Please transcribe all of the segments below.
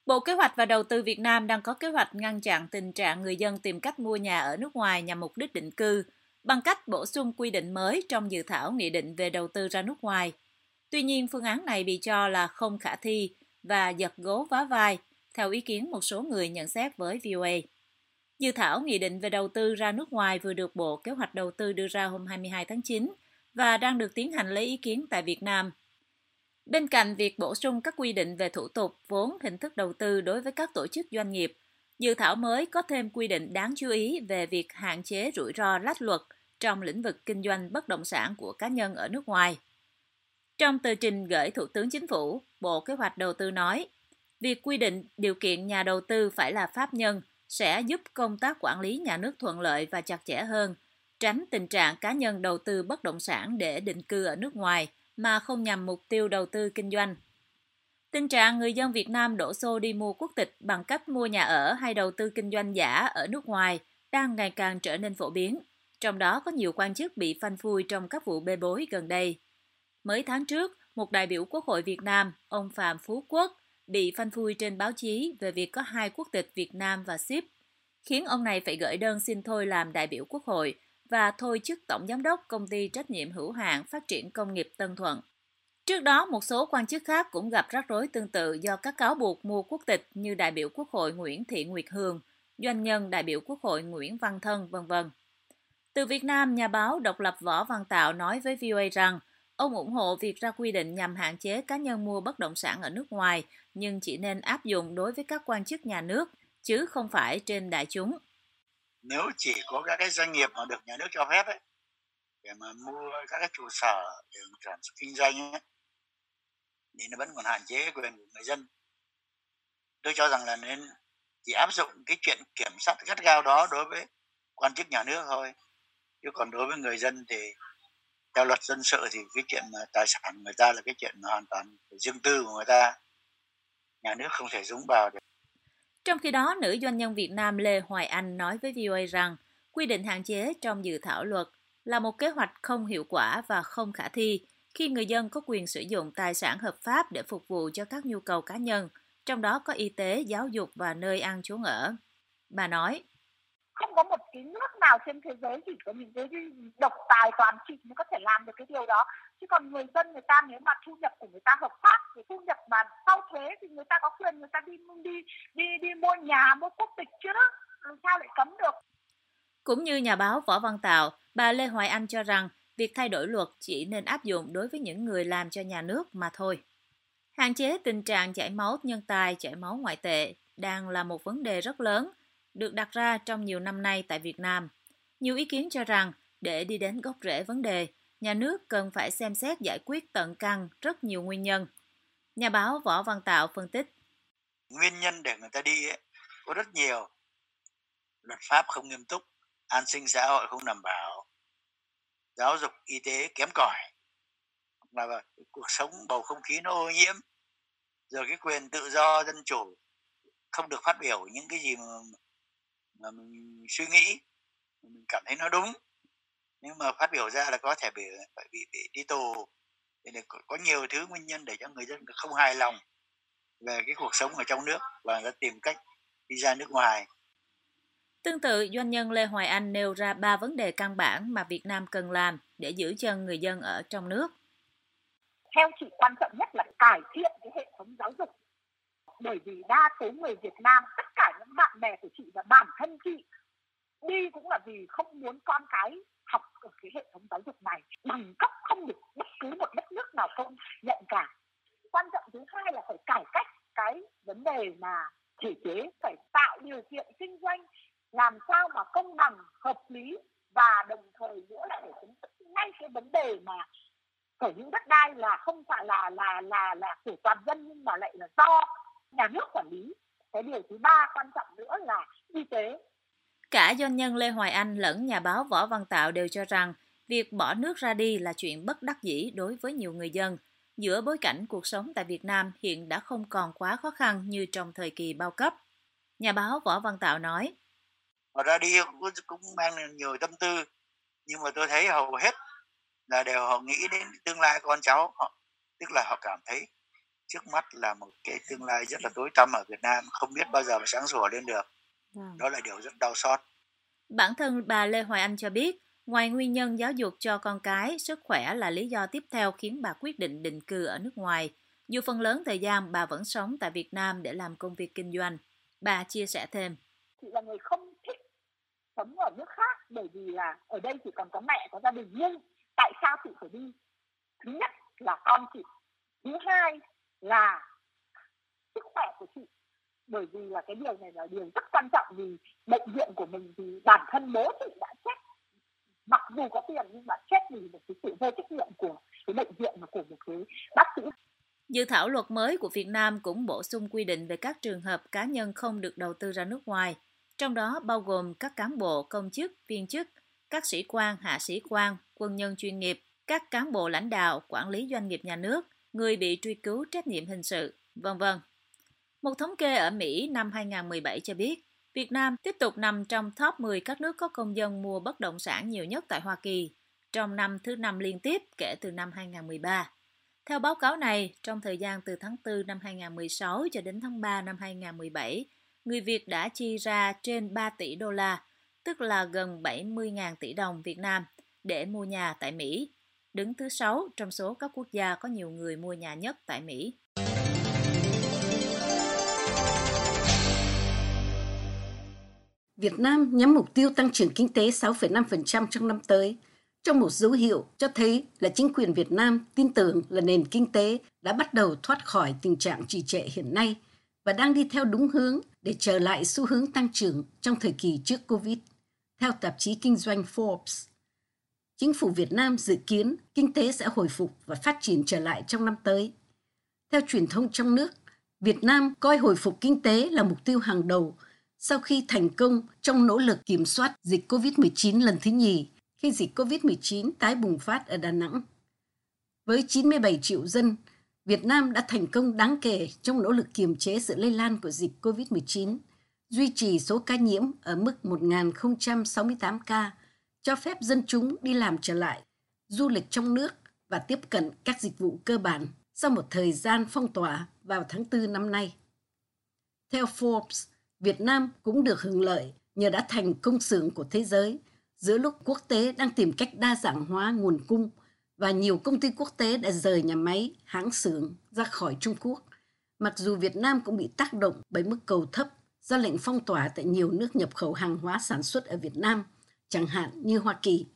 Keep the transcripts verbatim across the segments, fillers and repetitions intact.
Bộ Kế hoạch và Đầu tư Việt Nam đang có kế hoạch ngăn chặn tình trạng người dân tìm cách mua nhà ở nước ngoài nhằm mục đích định cư bằng cách bổ sung quy định mới trong dự thảo nghị định về đầu tư ra nước ngoài. Tuy nhiên, phương án này bị cho là không khả thi và giật gấu vá vai, theo ý kiến một số người nhận xét với vê o a. Dự thảo nghị định về đầu tư ra nước ngoài vừa được Bộ Kế hoạch Đầu tư đưa ra hôm hai mươi hai tháng chín và đang được tiến hành lấy ý kiến tại Việt Nam. Bên cạnh việc bổ sung các quy định về thủ tục, vốn, hình thức đầu tư đối với các tổ chức doanh nghiệp, dự thảo mới có thêm quy định đáng chú ý về việc hạn chế rủi ro lách luật trong lĩnh vực kinh doanh bất động sản của cá nhân ở nước ngoài. Trong tờ trình gửi Thủ tướng Chính phủ, Bộ Kế hoạch Đầu tư nói, việc quy định điều kiện nhà đầu tư phải là pháp nhân sẽ giúp công tác quản lý nhà nước thuận lợi và chặt chẽ hơn, tránh tình trạng cá nhân đầu tư bất động sản để định cư ở nước ngoài mà không nhằm mục tiêu đầu tư kinh doanh. Tình trạng người dân Việt Nam đổ xô đi mua quốc tịch bằng cách mua nhà ở hay đầu tư kinh doanh giả ở nước ngoài đang ngày càng trở nên phổ biến, trong đó có nhiều quan chức bị phanh phui trong các vụ bê bối gần đây. Mới tháng trước, một đại biểu Quốc hội Việt Nam, ông Phạm Phú Quốc, bị phanh phui trên báo chí về việc có hai quốc tịch Việt Nam và Ship, khiến ông này phải gửi đơn xin thôi làm đại biểu Quốc hội và thôi chức tổng giám đốc công ty trách nhiệm hữu hạn phát triển công nghiệp Tân Thuận. Trước đó, một số quan chức khác cũng gặp rắc rối tương tự do các cáo buộc mua quốc tịch như đại biểu Quốc hội Nguyễn Thị Nguyệt Hương, doanh nhân đại biểu Quốc hội Nguyễn Văn Thân, vân vân. Từ Việt Nam, nhà báo độc lập Võ Văn Tạo nói với vê o a rằng ông ủng hộ việc ra quy định nhằm hạn chế cá nhân mua bất động sản ở nước ngoài, nhưng chỉ nên áp dụng đối với các quan chức nhà nước, chứ không phải trên đại chúng. Nếu chỉ có các cái doanh nghiệp mà được nhà nước cho phép ấy, để mà mua các cái trụ sở để sản xuất kinh doanh ấy, thì nó vẫn còn hạn chế quyền của người dân. Tôi cho rằng là nên chỉ áp dụng cái chuyện kiểm soát gắt gao đó đối với quan chức nhà nước thôi, chứ còn đối với người dân thì theo luật dân sự thì cái chuyện mà tài sản người ta là cái chuyện mà hoàn toàn riêng tư của người ta, nhà nước không thể dũng vào được. Trong khi đó, nữ doanh nhân Việt Nam Lê Hoài Anh nói với vê o a rằng quy định hạn chế trong dự thảo luật là một kế hoạch không hiệu quả và không khả thi khi người dân có quyền sử dụng tài sản hợp pháp để phục vụ cho các nhu cầu cá nhân, trong đó có y tế, giáo dục và nơi ăn chốn ở. Bà nói, không có một cái nước nào trên thế giới chỉ có những cái độc tài toàn trị mới có thể làm được cái điều đó, chứ còn người dân người ta nếu mà thu nhập của người ta hợp pháp thì thu nhập mà sau thuế thì người ta có quyền người ta đi đi đi đi mua nhà, mua quốc tịch chứ đó, làm sao lại cấm được. Cũng như nhà báo Võ Văn Tạo, bà Lê Hoài Anh cho rằng việc thay đổi luật chỉ nên áp dụng đối với những người làm cho nhà nước mà thôi. Hạn chế tình trạng chảy máu nhân tài, chảy máu ngoại tệ đang là một vấn đề rất lớn, được đặt ra trong nhiều năm nay tại Việt Nam. Nhiều ý kiến cho rằng, để đi đến gốc rễ vấn đề, nhà nước cần phải xem xét giải quyết tận căn rất nhiều nguyên nhân. Nhà báo Võ Văn Tạo phân tích. Nguyên nhân để người ta đi ấy, có rất nhiều. Luật pháp không nghiêm túc, an sinh xã hội không đảm bảo, giáo dục y tế kém cỏi, là cuộc sống bầu không khí nó ô nhiễm, rồi cái quyền tự do dân chủ không được phát biểu những cái gì mà, mà mình suy nghĩ, mình cảm thấy nó đúng, nhưng mà phát biểu ra là có thể bị bị, bị đi tù. Thì có, có nhiều thứ nguyên nhân để cho người dân không hài lòng về cái cuộc sống ở trong nước và đã tìm cách đi ra nước ngoài. Tương tự, doanh nhân Lê Hoài Anh nêu ra ba vấn đề căn bản mà Việt Nam cần làm để giữ chân người dân ở trong nước. Theo chị, quan trọng nhất là cải thiện cái hệ thống giáo dục. Bởi vì đa số người Việt Nam, tất cả những bạn bè của chị và bản thân chị đi cũng là vì không muốn con cái học ở cái hệ thống giáo dục này. Bằng cấp không được bất cứ một đất nước nào công nhận cả. Quan trọng thứ hai là phải cải cách cái vấn đề mà thể chế, phải tạo điều kiện kinh doanh làm sao mà công bằng, hợp lý và đồng thời nữa là phải chấm dứt ngay cái vấn đề mà sở hữu đất đai là không phải là là là là của toàn dân nhưng mà lại là do nhà nước quản lý. Cái điều thứ ba quan trọng nữa là y tế. Cả doanh nhân Lê Hoài Anh lẫn nhà báo Võ Văn Tạo đều cho rằng việc bỏ nước ra đi là chuyện bất đắc dĩ đối với nhiều người dân, giữa bối cảnh cuộc sống tại Việt Nam hiện đã không còn quá khó khăn như trong thời kỳ bao cấp. Nhà báo Võ Văn Tạo nói, Họ ra đi cũng, cũng mang nhiều tâm tư, nhưng mà tôi thấy hầu hết là đều họ nghĩ đến tương lai con cháu họ, tức là họ cảm thấy trước mắt là một cái tương lai rất là tối tăm ở Việt Nam, không biết bao giờ mà sáng sủa lên được. Vâng. Đó là điều rất đau xót. Bản thân bà Lê Hoài Anh cho biết, ngoài nguyên nhân giáo dục cho con cái, sức khỏe là lý do tiếp theo khiến bà quyết định định cư ở nước ngoài. Dù phần lớn thời gian bà vẫn sống tại Việt Nam để làm công việc kinh doanh. Bà chia sẻ thêm. Chị là người không thích sống ở nước khác, bởi vì là ở đây chỉ còn có mẹ, có gia đình. Nhưng tại sao chị phải đi? Thứ nhất là con chị. Thứ hai là sức khỏe của chị. Bởi vì là cái điều này là điều rất quan trọng, vì bệnh viện của mình thì bản thân bố chị đã chết. Mặc dù có tiền nhưng mà chết vì một cái sự vô trách nhiệm của cái bệnh viện và của một cái bác sĩ. Dự thảo luật mới của Việt Nam cũng bổ sung quy định về các trường hợp cá nhân không được đầu tư ra nước ngoài, trong đó bao gồm các cán bộ, công chức, viên chức, các sĩ quan, hạ sĩ quan, quân nhân chuyên nghiệp, các cán bộ lãnh đạo, quản lý doanh nghiệp nhà nước, người bị truy cứu trách nhiệm hình sự, vân vân. Một thống kê ở Mỹ năm hai không một bảy cho biết, Việt Nam tiếp tục nằm trong top mười các nước có công dân mua bất động sản nhiều nhất tại Hoa Kỳ, trong năm thứ năm liên tiếp kể từ năm hai không một ba. Theo báo cáo này, trong thời gian từ tháng tư năm hai không một sáu cho đến tháng ba năm hai không một bảy, người Việt đã chi ra trên ba tỷ đô la, tức là gần bảy mươi nghìn tỷ đồng Việt Nam, để mua nhà tại Mỹ, đứng thứ sáu trong số các quốc gia có nhiều người mua nhà nhất tại Mỹ. Việt Nam nhắm mục tiêu tăng trưởng kinh tế sáu phẩy năm phần trăm trong năm tới, trong một dấu hiệu cho thấy là chính quyền Việt Nam tin tưởng là nền kinh tế đã bắt đầu thoát khỏi tình trạng trì trệ hiện nay và đang đi theo đúng hướng để trở lại xu hướng tăng trưởng trong thời kỳ trước Covid. Theo tạp chí kinh doanh Forbes, chính phủ Việt Nam dự kiến kinh tế sẽ hồi phục và phát triển trở lại trong năm tới. Theo truyền thông trong nước, Việt Nam coi hồi phục kinh tế là mục tiêu hàng đầu sau khi thành công trong nỗ lực kiểm soát dịch covid mười chín lần thứ nhì khi dịch covid mười chín tái bùng phát ở Đà Nẵng. Với chín mươi bảy triệu dân, Việt Nam đã thành công đáng kể trong nỗ lực kiềm chế sự lây lan của dịch covid mười chín, duy trì số ca nhiễm ở mức một nghìn không trăm sáu mươi tám ca, cho phép dân chúng đi làm trở lại, du lịch trong nước và tiếp cận các dịch vụ cơ bản sau một thời gian phong tỏa vào tháng tư năm nay. Theo Forbes, Việt Nam cũng được hưởng lợi nhờ đã thành công xưởng của thế giới giữa lúc quốc tế đang tìm cách đa dạng hóa nguồn cung và nhiều công ty quốc tế đã rời nhà máy, hãng xưởng ra khỏi Trung Quốc, mặc dù Việt Nam cũng bị tác động bởi mức cầu thấp do lệnh phong tỏa tại nhiều nước nhập khẩu hàng hóa sản xuất ở Việt Nam, chẳng hạn như Hoa Kỳ.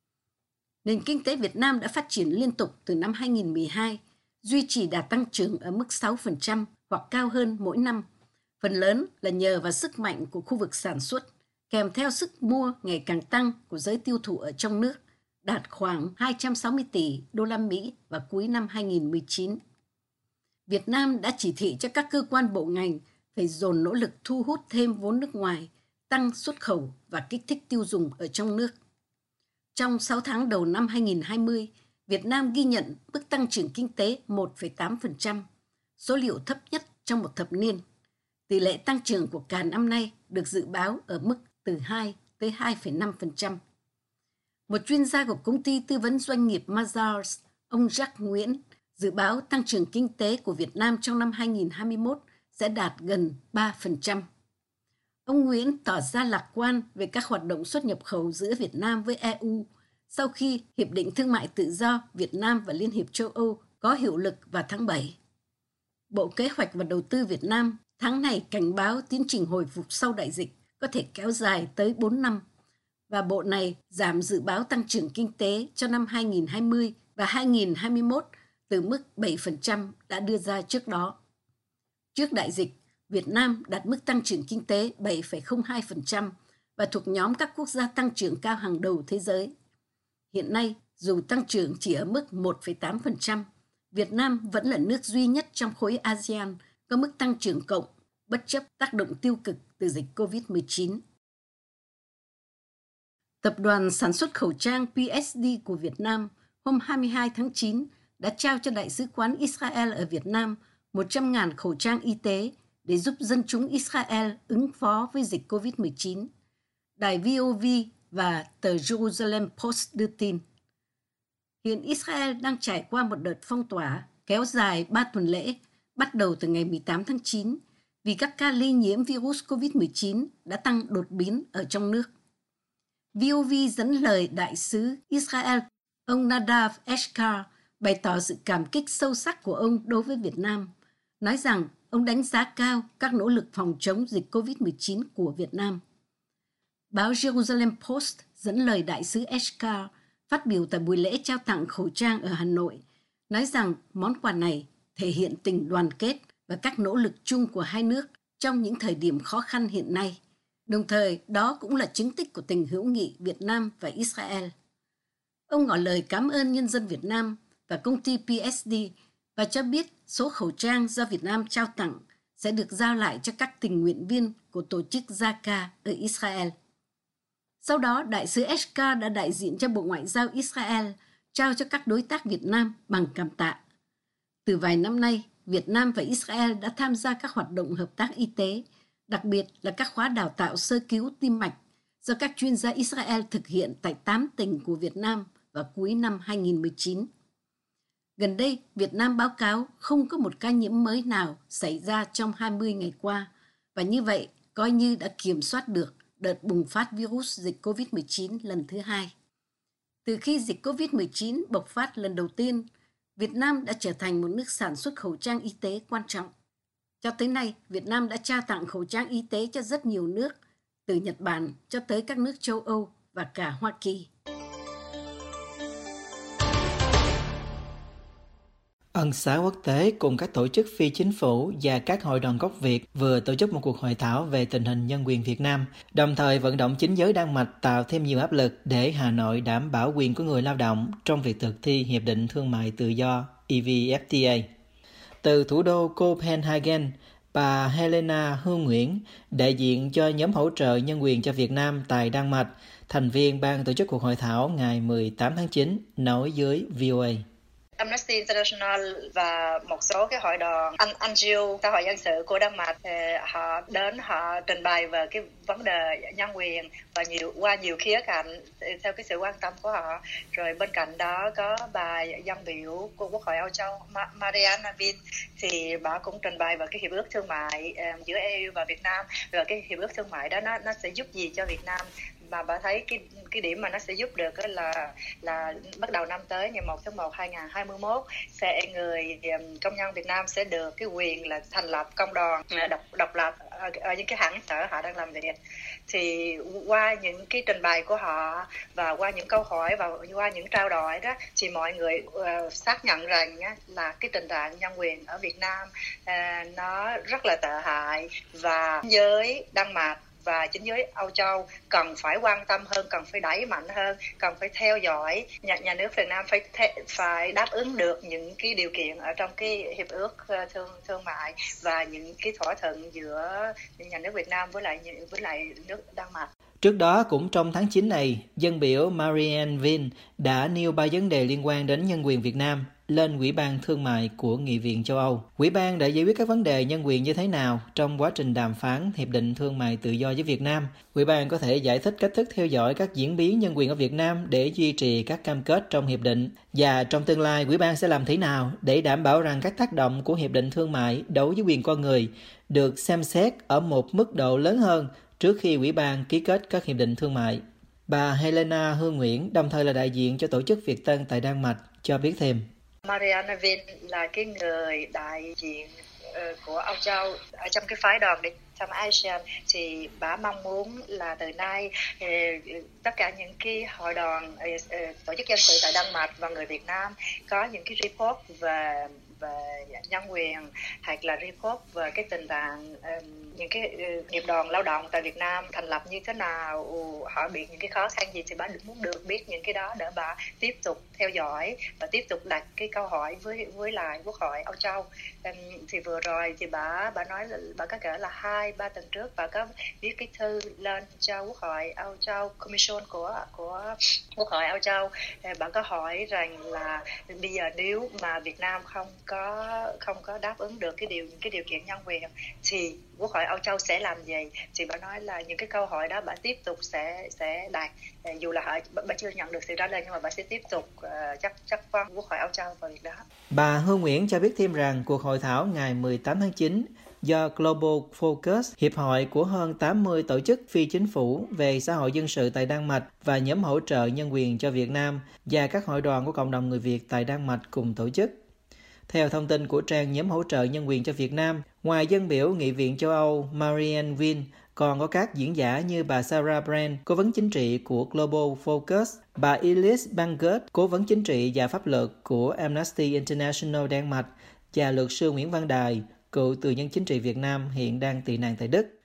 Nền kinh tế Việt Nam đã phát triển liên tục từ năm hai không một hai, duy trì đà tăng trưởng ở mức sáu phần trăm hoặc cao hơn mỗi năm. Phần lớn là nhờ vào sức mạnh của khu vực sản xuất, kèm theo sức mua ngày càng tăng của giới tiêu thụ ở trong nước, đạt khoảng hai trăm sáu mươi tỷ đô la Mỹ vào cuối năm hai không một chín. Việt Nam đã chỉ thị cho các cơ quan bộ ngành phải dồn nỗ lực thu hút thêm vốn nước ngoài, tăng xuất khẩu và kích thích tiêu dùng ở trong nước. Trong sáu tháng đầu năm hai không hai không, Việt Nam ghi nhận mức tăng trưởng kinh tế một phẩy tám phần trăm, số liệu thấp nhất trong một thập niên. Tỷ lệ tăng trưởng của cả năm nay được dự báo ở mức từ hai tới hai phẩy năm phần trăm. Một chuyên gia của công ty tư vấn doanh nghiệp Mazars, ông Jacques Nguyễn, dự báo tăng trưởng kinh tế của Việt Nam trong năm hai không hai mốt sẽ đạt gần ba phần trăm. Ông Nguyễn tỏ ra lạc quan về các hoạt động xuất nhập khẩu giữa Việt Nam với e u sau khi Hiệp định Thương mại Tự do Việt Nam và Liên hiệp châu Âu có hiệu lực vào tháng bảy. Bộ Kế hoạch và Đầu tư Việt Nam tháng này cảnh báo tiến trình hồi phục sau đại dịch có thể kéo dài tới bốn năm, và bộ này giảm dự báo tăng trưởng kinh tế cho năm hai không hai không và hai không hai mốt từ mức bảy phần trăm đã đưa ra trước đó. Trước đại dịch, Việt Nam đạt mức tăng trưởng kinh tế bảy phẩy không hai phần trăm và thuộc nhóm các quốc gia tăng trưởng cao hàng đầu thế giới. Hiện nay, dù tăng trưởng chỉ ở mức một phẩy tám phần trăm, Việt Nam vẫn là nước duy nhất trong khối a sê an có mức tăng trưởng cộng, bất chấp tác động tiêu cực từ dịch covid mười chín. Tập đoàn sản xuất khẩu trang pê ét đê của Việt Nam hôm hai mươi hai tháng chín đã trao cho Đại sứ quán Israel ở Việt Nam một trăm nghìn khẩu trang y tế để giúp dân chúng Israel ứng phó với dịch covid mười chín. Đài vê o vê và tờ Jerusalem Post đưa tin. Hiện Israel đang trải qua một đợt phong tỏa kéo dài ba tuần lễ bắt đầu từ ngày mười tám tháng chín vì các ca lây nhiễm virus covid mười chín đã tăng đột biến ở trong nước. vê o vê dẫn lời đại sứ Israel, ông Nadav Eshkar, bày tỏ sự cảm kích sâu sắc của ông đối với Việt Nam, nói rằng ông đánh giá cao các nỗ lực phòng chống dịch covid mười chín của Việt Nam. Báo Jerusalem Post dẫn lời đại sứ Eshkar phát biểu tại buổi lễ trao tặng khẩu trang ở Hà Nội, nói rằng món quà này thể hiện tình đoàn kết và các nỗ lực chung của hai nước trong những thời điểm khó khăn hiện nay. Đồng thời, đó cũng là chứng tích của tình hữu nghị Việt Nam và Israel. Ông ngỏ lời cảm ơn nhân dân Việt Nam và công ty pê ét đê và cho biết số khẩu trang do Việt Nam trao tặng sẽ được giao lại cho các tình nguyện viên của tổ chức Zaka ở Israel. Sau đó, đại sứ Eshkar đã đại diện cho Bộ Ngoại giao Israel trao cho các đối tác Việt Nam bằng cảm tạ. Từ vài năm nay, Việt Nam và Israel đã tham gia các hoạt động hợp tác y tế, đặc biệt là các khóa đào tạo sơ cứu tim mạch do các chuyên gia Israel thực hiện tại tám tỉnh của Việt Nam vào cuối năm hai không một chín. Gần đây, Việt Nam báo cáo không có một ca nhiễm mới nào xảy ra trong hai mươi ngày qua, và như vậy coi như đã kiểm soát được đợt bùng phát virus dịch covid mười chín lần thứ hai. Từ khi dịch covid mười chín bộc phát lần đầu tiên, Việt Nam đã trở thành một nước sản xuất khẩu trang y tế quan trọng. Cho tới nay, Việt Nam đã trao tặng khẩu trang y tế cho rất nhiều nước, từ Nhật Bản cho tới các nước châu Âu và cả Hoa Kỳ. Ân xá quốc tế cùng các tổ chức phi chính phủ và các hội đoàn gốc Việt vừa tổ chức một cuộc hội thảo về tình hình nhân quyền Việt Nam, đồng thời vận động chính giới Đan Mạch tạo thêm nhiều áp lực để Hà Nội đảm bảo quyền của người lao động trong việc thực thi Hiệp định Thương mại Tự do E V F T A. Từ thủ đô Copenhagen, bà Helena Hương Nguyễn, đại diện cho nhóm hỗ trợ nhân quyền cho Việt Nam tại Đan Mạch, thành viên ban tổ chức cuộc hội thảo ngày mười tám tháng chín, nói với vê o a. Amnesty International và một số cái hội đoàn anh en giê ô xã hội dân sự của Đan Mạch họ đến họ trình bày về cái vấn đề nhân quyền và nhiều qua nhiều khía cạnh theo cái sự quan tâm của họ. Rồi bên cạnh đó có bà dân biểu của Quốc hội Âu Châu Marianne Vinh, thì bà cũng trình bày về cái hiệp ước thương mại um, giữa e u và Việt Nam, rồi cái hiệp ước thương mại đó nó nó sẽ giúp gì cho Việt Nam. Mà bà thấy cái cái điểm mà nó sẽ giúp được là là bắt đầu năm tới ngày một tháng một năm hai nghìn không trăm hai mươi mốt sẽ người công nhân Việt Nam sẽ được cái quyền là thành lập công đoàn độc độc lập ở, ở những cái hãng sở họ đang làm việc. Thì qua những cái trình bày của họ và qua những câu hỏi và qua những trao đổi đó thì mọi người uh, xác nhận rằng nhá, là cái tình trạng nhân quyền ở Việt Nam uh, nó rất là tệ hại, và giới Đan Mạch và chính giới Âu Châu cần phải quan tâm hơn, cần phải đẩy mạnh hơn, cần phải theo dõi. Nhà, nhà nước Việt Nam phải th- phải đáp ứng được những cái điều kiện ở trong cái hiệp ước thương thương mại và những cái thỏa thuận giữa nhà nước Việt Nam với lại với lại nước Đan Mạch. Trước đó, cũng trong tháng chín này, dân biểu Marianne Vinh đã nêu ba vấn đề liên quan đến nhân quyền Việt Nam lên Ủy ban Thương mại của Nghị viện châu Âu. Ủy ban đã giải quyết các vấn đề nhân quyền như thế nào trong quá trình đàm phán Hiệp định Thương mại Tự do với Việt Nam? Ủy ban có thể giải thích cách thức theo dõi các diễn biến nhân quyền ở Việt Nam để duy trì các cam kết trong Hiệp định. Và trong tương lai, Ủy ban sẽ làm thế nào để đảm bảo rằng các tác động của Hiệp định Thương mại đối với quyền con người được xem xét ở một mức độ lớn hơn trước khi Ủy ban ký kết các hiệp định thương mại? Bà Helena Hương Nguyễn, đồng thời là đại diện cho tổ chức Việt Tân tại Đan Mạch, cho biết thêm. Marianne Vinh là cái người đại diện uh, của Âu Châu ở trong cái phái đoàn để thăm ASEAN, thì bà mong muốn là từ nay uh, tất cả những cái hội đoàn uh, uh, tổ chức dân sự tại Đan Mạch và người Việt Nam có những cái report về về nhân quyền, hoặc là report về cái tình trạng um, những cái uh, nghiệp đoàn lao động tại Việt Nam thành lập như thế nào, uh, họ bị những cái khó khăn gì, thì bà muốn được biết những cái đó để bà tiếp tục theo dõi và tiếp tục đặt cái câu hỏi với với lại Quốc hội Âu Châu. Um, thì vừa rồi thì bà bà nói là bà có kể là hai ba tuần trước bà có viết cái thư lên cho Quốc hội Âu Châu, Commission của của Quốc hội Âu Châu. Bà có hỏi rằng là bây giờ nếu mà Việt Nam không có không có đáp ứng được cái điều những cái điều kiện nhân quyền thì Quốc hội Âu Châu sẽ làm gì, thì bà nói là những cái câu hỏi đó bà tiếp tục sẽ sẽ đạt, dù là họ bà chưa nhận được sự trả lời nhưng mà bà sẽ tiếp tục uh, chắc chắc vấn Quốc hội Âu Châu vào việc đó. Bà Hương Nguyễn cho biết thêm rằng cuộc hội thảo ngày mười tám tháng chín do Global Focus, hiệp hội của hơn tám mươi tổ chức phi chính phủ về xã hội dân sự tại Đan Mạch và nhóm hỗ trợ nhân quyền cho Việt Nam và các hội đoàn của cộng đồng người Việt tại Đan Mạch cùng tổ chức. Theo thông tin của trang nhóm hỗ trợ nhân quyền cho Việt Nam, ngoài dân biểu Nghị viện châu Âu Marianne Vinh, còn có các diễn giả như bà Sarah Brand, cố vấn chính trị của Global Focus, bà Elise Bangert, cố vấn chính trị và pháp luật của Amnesty International Đan Mạch, và luật sư Nguyễn Văn Đài, cựu tù nhân chính trị Việt Nam hiện đang tị nạn tại Đức.